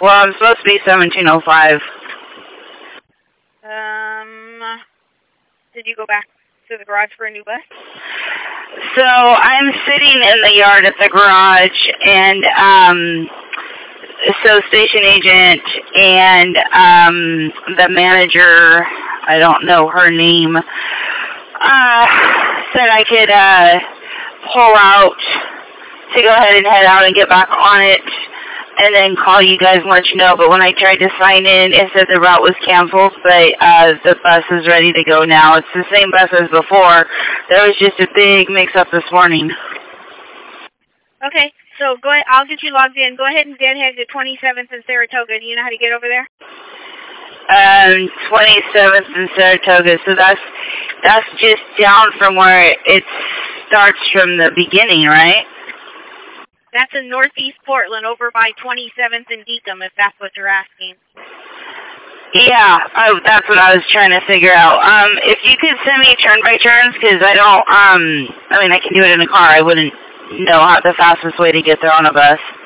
Well, I'm supposed to be 1705. Did you go back to the garage for a new bus? So I'm sitting in the yard at the garage, and so station agent and the manager, I don't know her name, said I could pull out to go ahead and head out and get back on it and then call you guys and let you know. But when I tried to sign in, it said the route was canceled, but the bus is ready to go now. It's the same bus as before. There was just a big mix-up this morning. Okay, so go ahead. I'll get you logged in. Go ahead and deadhead to 27th and Saratoga. Do you know how to get over there? 27th and Saratoga. So that's just down from where it starts from the beginning, right? That's in northeast Portland, over by 27th and Deacom, if that's what you're asking. Yeah, that's what I was trying to figure out. If you could send me turn by turns, because I don't, I can do it in a car. I wouldn't know how the fastest way to get there on a bus.